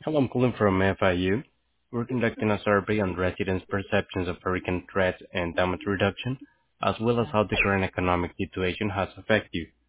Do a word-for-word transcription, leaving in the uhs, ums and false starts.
Hello, I'm calling from F I U. We're conducting a survey on residents' perceptions of hurricane threats and damage reduction, as well as how the current economic situation has affected you.